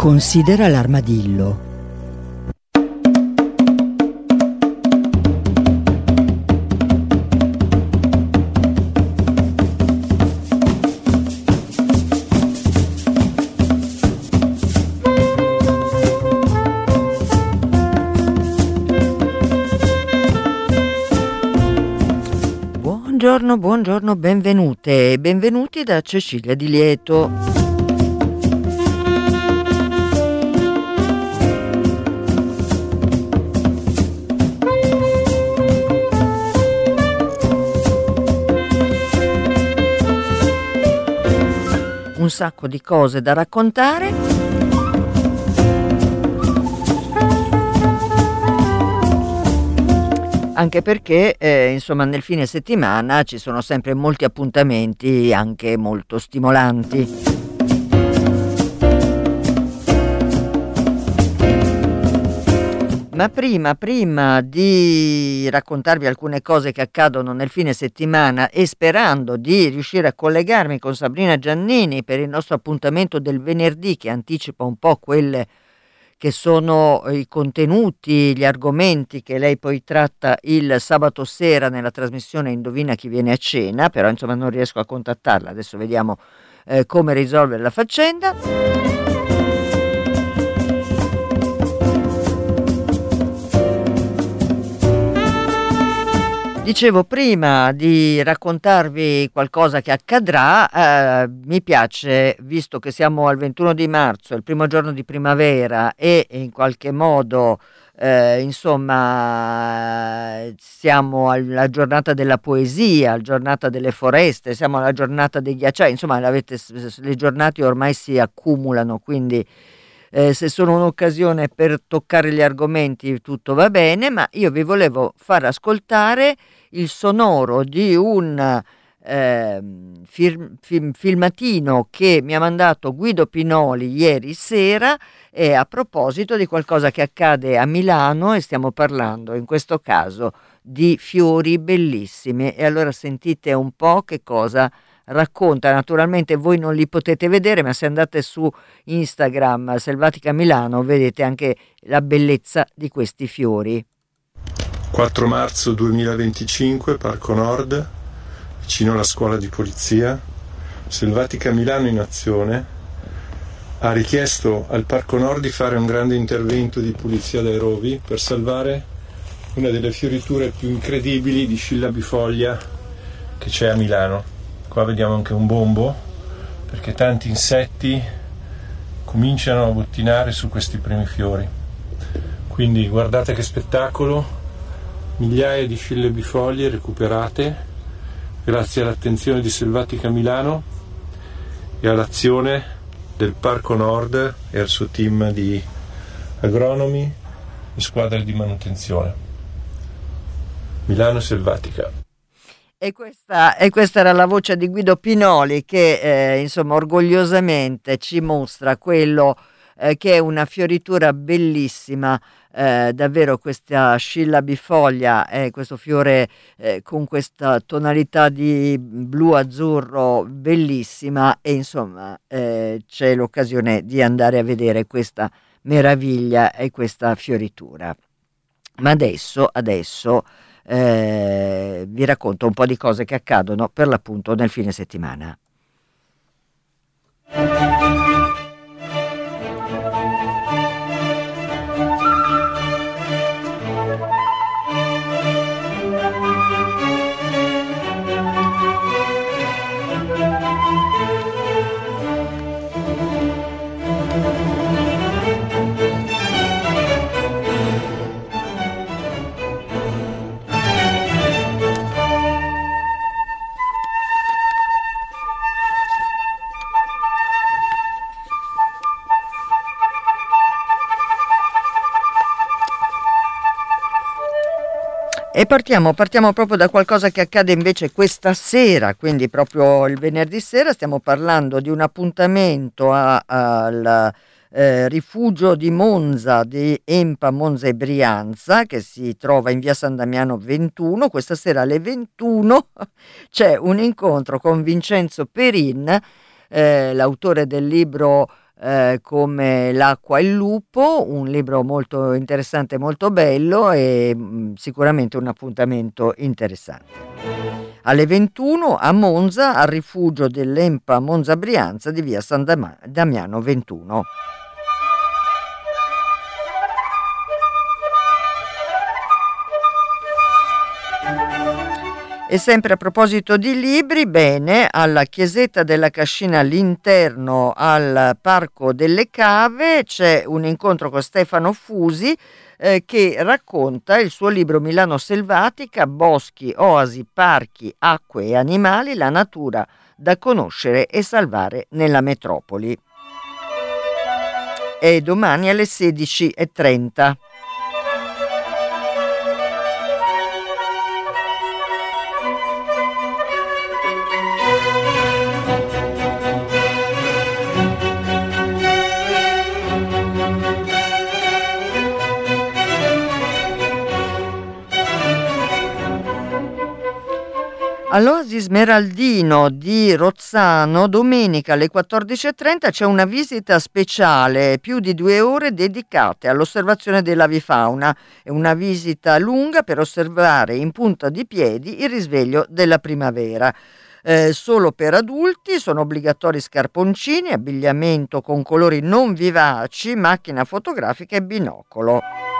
Considera l'armadillo. Buongiorno, benvenute e benvenuti da Cecilia Di Lieto. Un sacco di cose da raccontare. Anche perché, insomma, nel fine settimana ci sono sempre molti appuntamenti anche molto stimolanti. Ma prima di raccontarvi alcune cose che accadono nel fine settimana e sperando di riuscire a collegarmi con Sabrina Giannini per il nostro appuntamento del venerdì, che anticipa un po' quelle che sono i contenuti, gli argomenti che lei poi tratta il sabato sera nella trasmissione Indovina chi viene a cena, però insomma non riesco a contattarla, adesso vediamo come risolvere la faccenda. Dicevo, prima di raccontarvi qualcosa che accadrà, mi piace, visto che siamo al 21 di marzo, il primo giorno di primavera e in qualche modo, insomma, siamo alla giornata della poesia, alla giornata delle foreste, siamo alla giornata dei ghiacciai, insomma, le giornate ormai si accumulano, quindi se sono un'occasione per toccare gli argomenti tutto va bene, ma io vi volevo far ascoltare il sonoro di un filmatino che mi ha mandato Guido Pinoli ieri sera, a proposito di qualcosa che accade a Milano, e stiamo parlando in questo caso di fiori bellissimi. E allora sentite un po' che cosa racconta. Naturalmente voi non li potete vedere, ma se andate su Instagram Selvatica Milano vedete anche la bellezza di questi fiori. 4 marzo 2025, Parco Nord, vicino alla scuola di polizia. Selvatica Milano in azione ha richiesto al Parco Nord di fare un grande intervento di pulizia dai rovi per salvare una delle fioriture più incredibili di Scilla bifoglia che c'è a Milano. Qua vediamo anche un bombo, perché tanti insetti cominciano a bottinare su questi primi fiori. Quindi guardate che spettacolo, migliaia di scille bifoglie recuperate grazie all'attenzione di Selvatica Milano e all'azione del Parco Nord e al suo team di agronomi e squadre di manutenzione. Milano Selvatica. E questa era la voce di Guido Pinoli che insomma orgogliosamente ci mostra quello che è una fioritura bellissima, davvero questa Scilla bifoglia, questo fiore con questa tonalità di blu-azzurro bellissima, e insomma c'è l'occasione di andare a vedere questa meraviglia e questa fioritura. Ma adesso vi racconto un po' di cose che accadono per l'appunto nel fine settimana. E partiamo proprio da qualcosa che accade invece questa sera, quindi proprio il venerdì sera. Stiamo parlando di un appuntamento al rifugio di Monza, di Empa Monza e Brianza, che si trova in via San Damiano 21. Questa sera alle 21 c'è un incontro con Vincenzo Perin, l'autore del libro come L'acqua e il lupo, un libro molto interessante, molto bello e sicuramente un appuntamento interessante. Alle 21 a Monza, al rifugio dell'Empa Monza Brianza di via San Damiano 21. E sempre a proposito di libri, bene, alla Chiesetta della Cascina all'interno al Parco delle Cave c'è un incontro con Stefano Fusi che racconta il suo libro Milano selvatica, boschi, oasi, parchi, acque e animali, la natura da conoscere e salvare nella metropoli. E domani alle 16:30. All'Oasi Smeraldino di Rozzano, domenica alle 14:30 c'è una visita speciale, più di 2 ore dedicate all'osservazione dell'avifauna. È una visita lunga per osservare in punta di piedi il risveglio della primavera. Solo per adulti, sono obbligatori scarponcini, abbigliamento con colori non vivaci, macchina fotografica e binocolo.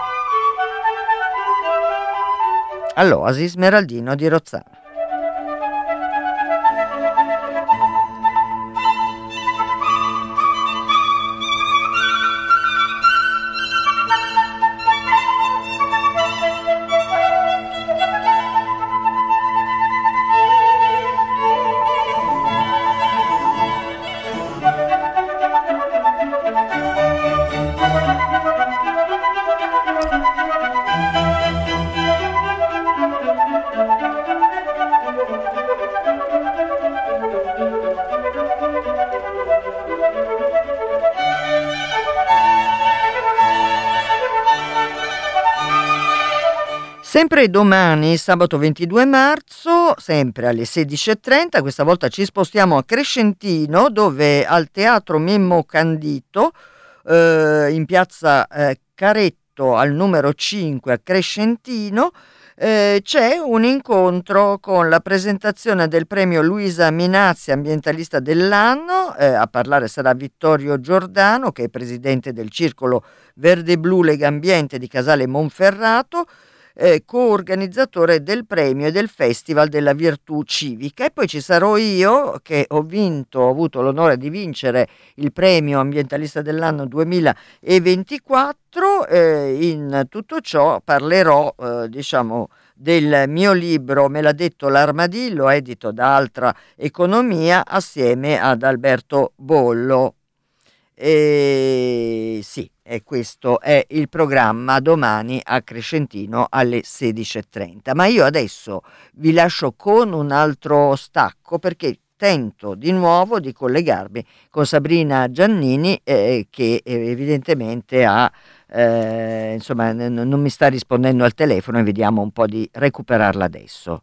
All'Oasi Smeraldino di Rozzano. Sempre domani, sabato 22 marzo, sempre alle 16:30, questa volta ci spostiamo a Crescentino, dove al Teatro Mimmo Candito, in piazza Caretto al numero 5 a Crescentino, c'è un incontro con la presentazione del premio Luisa Minazzi ambientalista dell'anno. A parlare sarà Vittorio Giordano, che è presidente del Circolo Verde Blu Lega Ambiente di Casale Monferrato, coorganizzatore del premio e del Festival della Virtù Civica. E poi ci sarò io, che ho avuto l'onore di vincere il premio ambientalista dell'anno 2024. In tutto ciò parlerò del mio libro Me l'ha detto l'Armadillo, edito da Altra Economia, assieme ad Alberto Bollo. Sì, e questo è il programma domani a Crescentino alle 16:30. Ma io adesso vi lascio con un altro stacco, perché tento di nuovo di collegarmi con Sabrina Giannini, che evidentemente non mi sta rispondendo al telefono, e vediamo un po' di recuperarla adesso.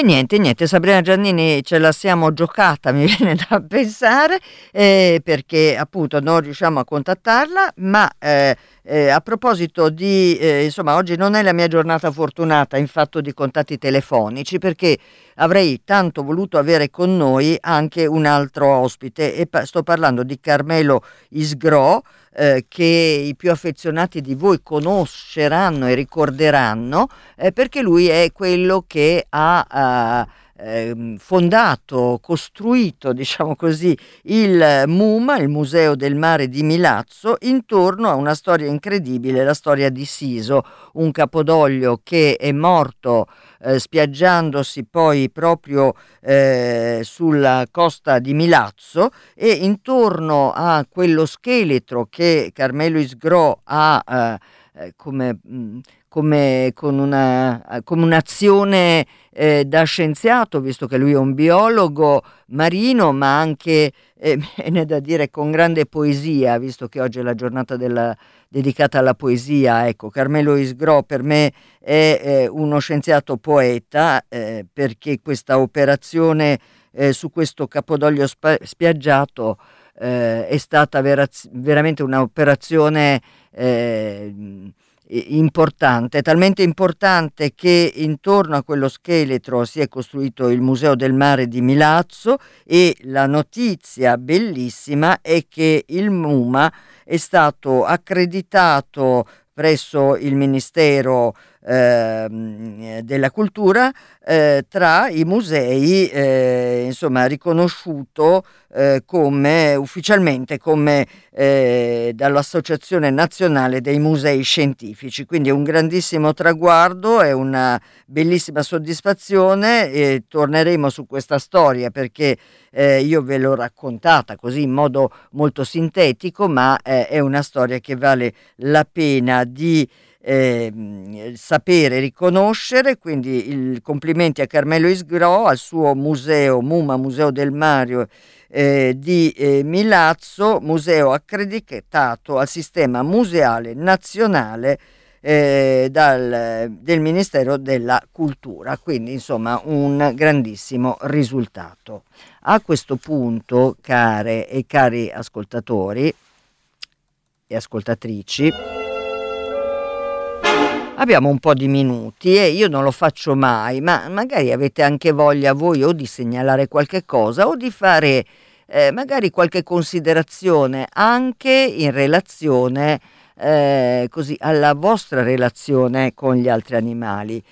E niente, Sabrina Giannini ce la siamo giocata, mi viene da pensare, perché appunto non riusciamo a contattarla, ma a proposito di, insomma, oggi non è la mia giornata fortunata in fatto di contatti telefonici, perché avrei tanto voluto avere con noi anche un altro ospite, e sto parlando di Carmelo Isgrò, che i più affezionati di voi conosceranno e ricorderanno, perché lui è quello che ha fondato, costruito, diciamo così, il MUMA, il Museo del Mare di Milazzo, intorno a una storia incredibile, la storia di Siso, un capodoglio che è morto spiaggiandosi poi proprio sulla costa di Milazzo, e intorno a quello scheletro che Carmelo Isgrò ha come come un'azione da scienziato, visto che lui è un biologo marino, ma anche, viene da dire, con grande poesia, visto che oggi è la giornata dedicata alla poesia. Ecco, Carmelo Isgrò per me è uno scienziato poeta, perché questa operazione su questo capodoglio spiaggiato è stata veramente un'operazione importante, talmente importante che intorno a quello scheletro si è costruito il Museo del Mare di Milazzo, e la notizia bellissima è che il MUMA è stato accreditato presso il Ministero della Cultura tra i musei, insomma, riconosciuto ufficialmente come dall'Associazione Nazionale dei Musei Scientifici. Quindi è un grandissimo traguardo, è una bellissima soddisfazione, e torneremo su questa storia perché io ve l'ho raccontata così in modo molto sintetico, ma è una storia che vale la pena di sapere, riconoscere. Quindi complimenti a Carmelo Isgrò, al suo museo MUMA, Museo del Mare di Milazzo, museo accreditato al sistema museale nazionale del Ministero della Cultura. Quindi insomma un grandissimo risultato. A questo punto, care e cari ascoltatori e ascoltatrici, abbiamo un po' di minuti e io non lo faccio mai, ma magari avete anche voglia voi o di segnalare qualche cosa o di fare magari qualche considerazione anche in relazione così alla vostra relazione con gli altri animali.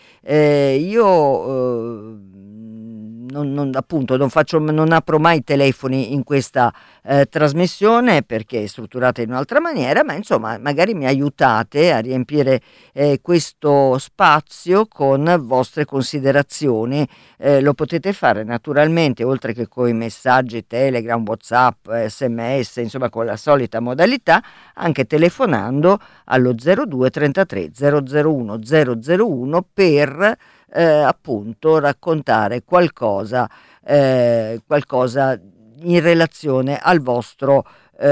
Io appunto non apro mai telefoni in questa trasmissione perché è strutturata in un'altra maniera, ma insomma magari mi aiutate a riempire questo spazio con vostre considerazioni. Lo potete fare naturalmente, oltre che con i messaggi Telegram, WhatsApp, SMS, insomma con la solita modalità, anche telefonando allo 02 33 001 001 per appunto raccontare qualcosa in relazione al vostro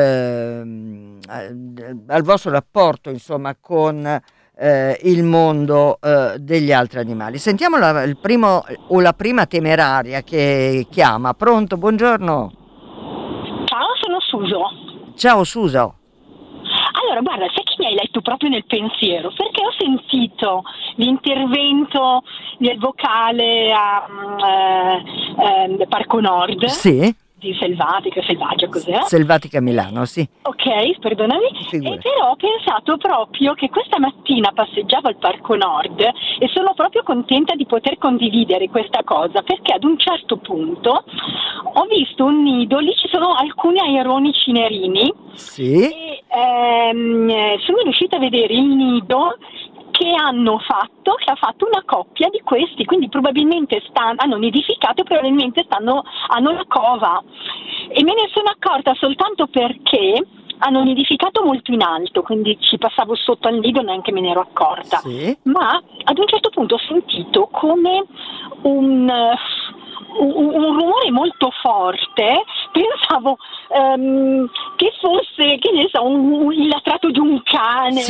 rapporto, insomma, con il mondo degli altri animali. Sentiamo il primo o la prima temeraria che chiama. Pronto, buongiorno. Ciao, sono Suso. Ciao Suso. Allora, guarda, sai che mi hai letto proprio nel pensiero, perché ho sentito l'intervento del vocale a Parco Nord. Sì. Di Selvaggia, cos'è? Selvatica Milano, sì. Ok, perdonami. Figurati. E però ho pensato proprio che questa mattina passeggiavo al Parco Nord e sono proprio contenta di poter condividere questa cosa, perché ad un certo punto ho visto un nido, lì ci sono alcuni aironici nerini. Sì. E sono riuscita a vedere il nido che ha fatto una coppia di questi, quindi probabilmente hanno nidificato e probabilmente hanno la cova, e me ne sono accorta soltanto perché hanno nidificato molto in alto, quindi ci passavo sotto al nido, neanche me ne ero accorta. Sì. Ma ad un certo punto ho sentito come un rumore molto forte, pensavo che fosse, che ne so, il latrato di un cane. Sì.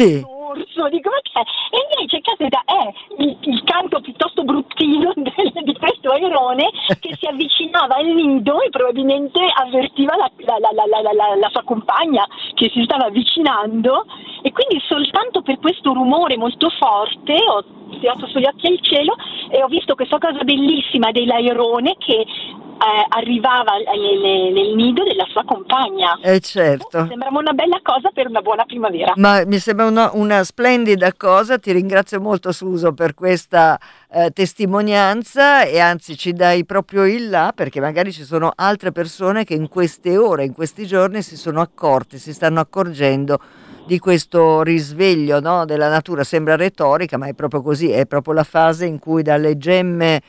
orso, dico ma che è? E invece caspita è il canto piuttosto bruttino di questo airone che si avvicinava al nido e probabilmente avvertiva la sua compagna che si stava avvicinando, e quindi soltanto per questo rumore molto forte ho tirato sugli occhi al cielo e ho visto questa cosa bellissima dell'airone che arrivava nel nido della sua compagna. Certo. Sembrava una bella cosa per una buona primavera. Ma mi sembra una splendida cosa, ti ringrazio molto Suso per questa testimonianza, e anzi ci dai proprio il là, perché magari ci sono altre persone che in queste ore, in questi giorni si stanno accorgendo di questo risveglio, no, della natura. Sembra retorica, ma è proprio così, è proprio la fase in cui dalle gemme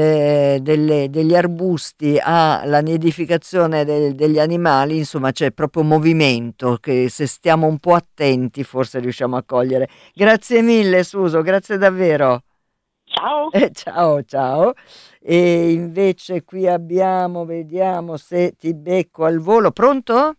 degli arbusti alla nidificazione degli animali, insomma c'è proprio movimento che, se stiamo un po' attenti, forse riusciamo a cogliere. Grazie mille Suso, grazie davvero. Ciao. Ciao. E invece qui abbiamo, vediamo se ti becco al volo. Pronto?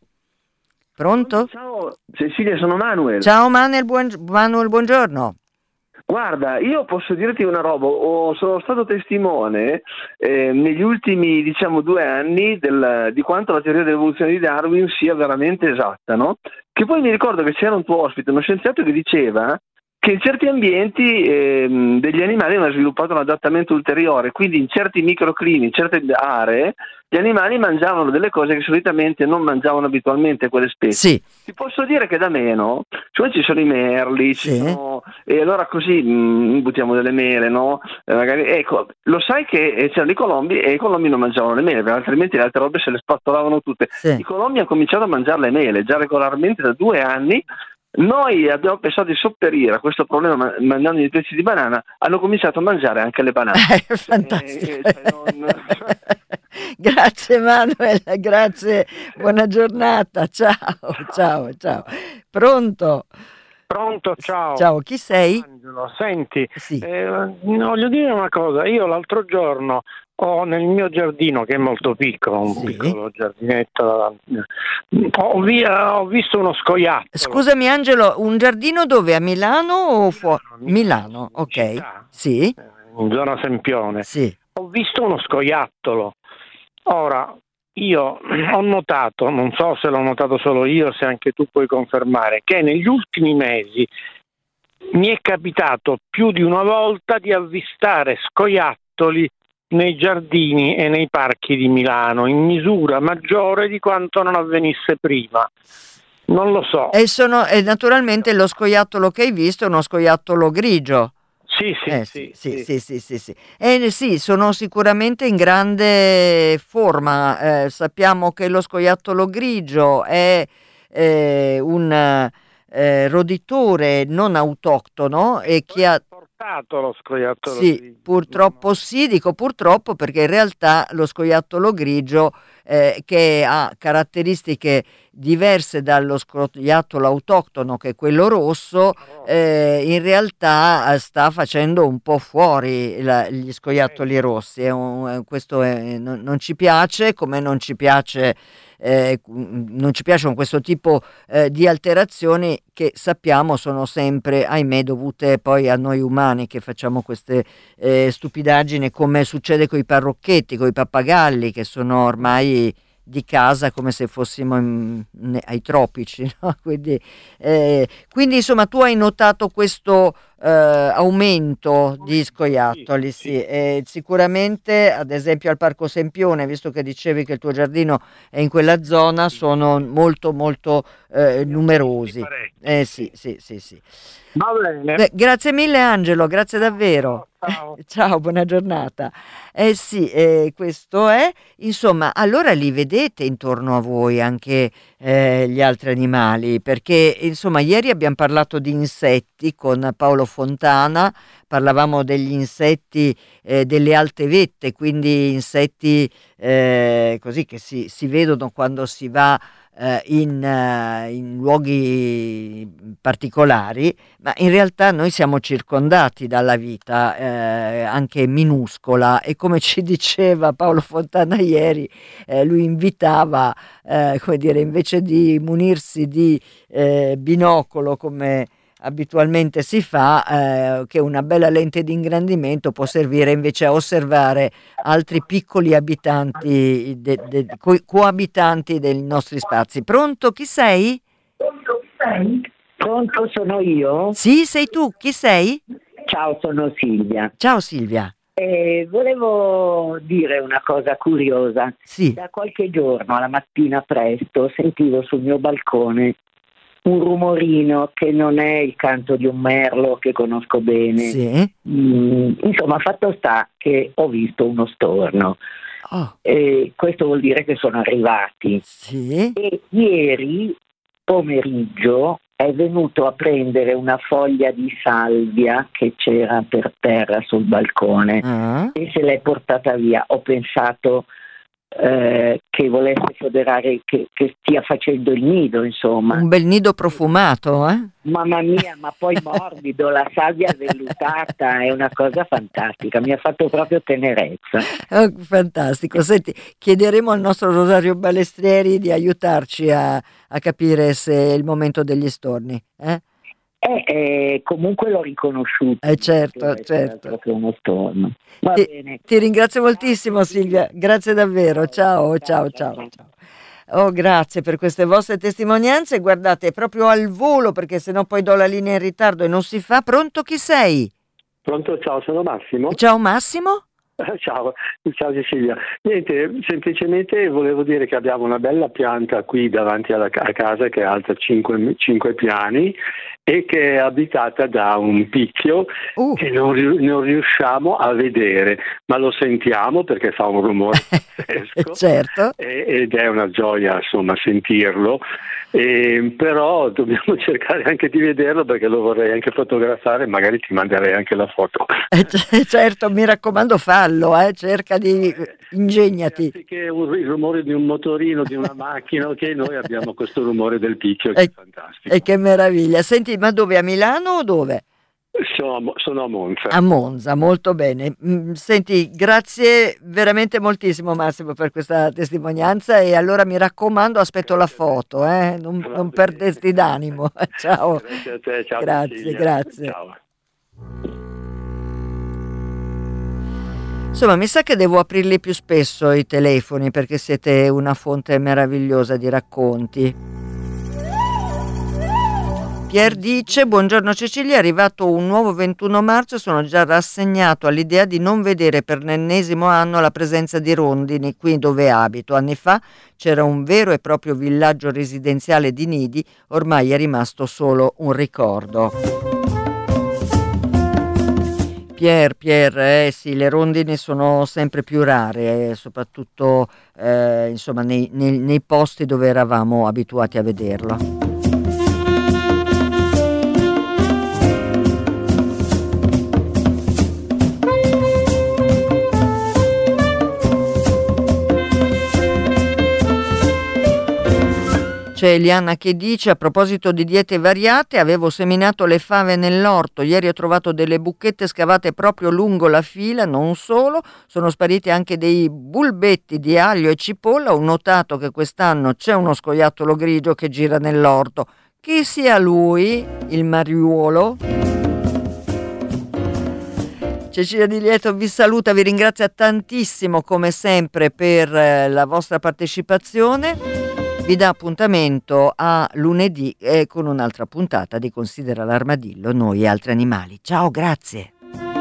Ciao Cecilia, sono Manuel. Ciao Manuel, buongiorno. Guarda, io posso dirti una roba, sono stato testimone negli ultimi 2 anni di quanto la teoria dell'evoluzione di Darwin sia veramente esatta, no? Che poi mi ricordo che c'era un tuo ospite, uno scienziato, che diceva che in certi ambienti degli animali hanno sviluppato un adattamento ulteriore, quindi in certi microclimi, in certe aree, gli animali mangiavano delle cose che solitamente non mangiavano abitualmente quelle specie. Sì. Ti posso dire che da meno, cioè ci sono i merli, e allora così buttiamo delle mele, no? Magari, ecco, lo sai che c'erano i colombi e i colombi non mangiavano le mele, perché altrimenti le altre robe se le spazzolavano tutte. Sì. I colombi hanno cominciato a mangiare le mele già regolarmente da 2 anni. Noi abbiamo pensato di sopperire a questo problema mandando i pezzi di banana, hanno cominciato a mangiare anche le banane. Fantastico. Grazie Manuel, grazie, buona giornata, ciao. Pronto, ciao. Ciao, chi sei? Angelo, senti, Sì. voglio dire una cosa, io l'altro giorno ho nel mio giardino, che è molto piccolo, un piccolo giardinetto, ho visto uno scoiattolo. Scusami Angelo, un giardino dove? A Milano o fuori? Milano, ok. Città, sì. In zona Sempione. Sì. Ho visto uno scoiattolo. Ora, io ho notato, non so se l'ho notato solo io, se anche tu puoi confermare, che negli ultimi mesi mi è capitato più di una volta di avvistare scoiattoli nei giardini e nei parchi di Milano in misura maggiore di quanto non avvenisse prima. Non lo so. E naturalmente lo scoiattolo che hai visto è uno scoiattolo grigio. Sì. Sì, sono sicuramente in grande forma. Sappiamo che lo scoiattolo grigio è un roditore non autoctono e che ha portato lo scoiattolo grigio. Purtroppo dico purtroppo, perché in realtà lo scoiattolo grigio che ha caratteristiche diverse dallo scoiattolo autoctono, che è quello rosso, in realtà sta facendo un po' fuori gli scoiattoli rossi. Questo non ci piace, come non ci piacciono questo tipo di alterazioni, che sappiamo sono sempre, ahimè, dovute poi a noi umani che facciamo queste stupidaggini, come succede con i parrocchetti, con i pappagalli, che sono ormai di casa come se fossimo ai tropici, no? Quindi insomma tu hai notato questo aumento di scoiattoli, sì. Sicuramente ad esempio al Parco Sempione, visto che dicevi che il tuo giardino è in quella zona, sono molto numerosi. Sì. Va bene. Grazie mille Angelo, grazie davvero. Ciao, buona giornata. Questo è, insomma, allora li vedete intorno a voi anche gli altri animali, perché insomma ieri abbiamo parlato di insetti con Paolo Fontana, parlavamo degli insetti delle alte vette, quindi insetti così che si vedono quando si va in luoghi particolari, ma in realtà noi siamo circondati dalla vita anche minuscola, e come ci diceva Paolo Fontana ieri, lui invitava come dire, invece di munirsi di binocolo come abitualmente si fa, che una bella lente di ingrandimento può servire invece a osservare altri piccoli abitanti, coabitanti dei nostri spazi. Pronto? Chi sei? Pronto, sono io? Sì, sei tu. Chi sei? Ciao, sono Silvia. Ciao Silvia. Volevo dire una cosa curiosa. Sì. Da qualche giorno, alla mattina presto, sentivo sul mio balcone un rumorino che non è il canto di un merlo che conosco bene. Sì. Insomma, fatto sta che ho visto uno storno. Oh. Questo vuol dire che sono arrivati. Sì. E ieri pomeriggio è venuto a prendere una foglia di salvia che c'era per terra sul balcone e se l'è portata via. Ho pensato che volesse foderare, che stia facendo il nido, insomma. Un bel nido profumato, eh? Mamma mia, ma poi morbido, la salvia vellutata, è una cosa fantastica, mi ha fatto proprio tenerezza. Oh, fantastico. Senti, chiederemo al nostro Rosario Balestrieri di aiutarci a capire se è il momento degli storni. Comunque l'ho riconosciuto. Certo. Proprio uno storno. Va bene. Ti ringrazio moltissimo Silvia, grazie davvero, ciao. Oh, grazie per queste vostre testimonianze, guardate, proprio al volo perché sennò poi do la linea in ritardo e non si fa. Pronto, chi sei? Pronto, ciao, sono Massimo. Ciao Massimo. Ciao Cecilia. Niente, semplicemente volevo dire che abbiamo una bella pianta qui davanti a casa che è alta 5 piani e che è abitata da un picchio che non riusciamo a vedere, ma lo sentiamo perché fa un rumore pazzesco. Certo. Ed è una gioia, insomma, sentirlo. Però dobbiamo cercare anche di vederlo perché lo vorrei anche fotografare, magari ti manderei anche la foto. Certo, mi raccomando, fallo, cerca di ingegnati. Anziché il rumore di un motorino, di una macchina, ok, noi abbiamo questo rumore del picchio che è fantastico. E che meraviglia. Senti, ma dove? A Milano o dove? Sono a Monza. A Monza, molto bene. Senti, grazie veramente moltissimo Massimo per questa testimonianza e allora mi raccomando aspetto la foto, non perderti d'animo. Ciao. Grazie a te, ciao. Grazie. Ciao. Insomma, mi sa che devo aprirli più spesso i telefoni perché siete una fonte meravigliosa di racconti. Pier dice: buongiorno Cecilia, è arrivato un nuovo 21 marzo, sono già rassegnato all'idea di non vedere per l'ennesimo anno la presenza di rondini qui dove abito. Anni fa c'era un vero e proprio villaggio residenziale di nidi, ormai è rimasto solo un ricordo. Pier, sì, le rondini sono sempre più rare, soprattutto insomma nei posti dove eravamo abituati a vederlo. C'è Eliana che dice: a proposito di diete variate, avevo seminato le fave nell'orto, ieri ho trovato delle buchette scavate proprio lungo la fila, non solo, sono spariti anche dei bulbetti di aglio e cipolla, ho notato che quest'anno c'è uno scoiattolo grigio che gira nell'orto, chi sia lui, il mariuolo? Cecilia Di Lieto vi saluta, vi ringrazia tantissimo come sempre per la vostra partecipazione. Vi dà appuntamento a lunedì con un'altra puntata di Considera l'Armadillo, noi e altri animali. Ciao, grazie.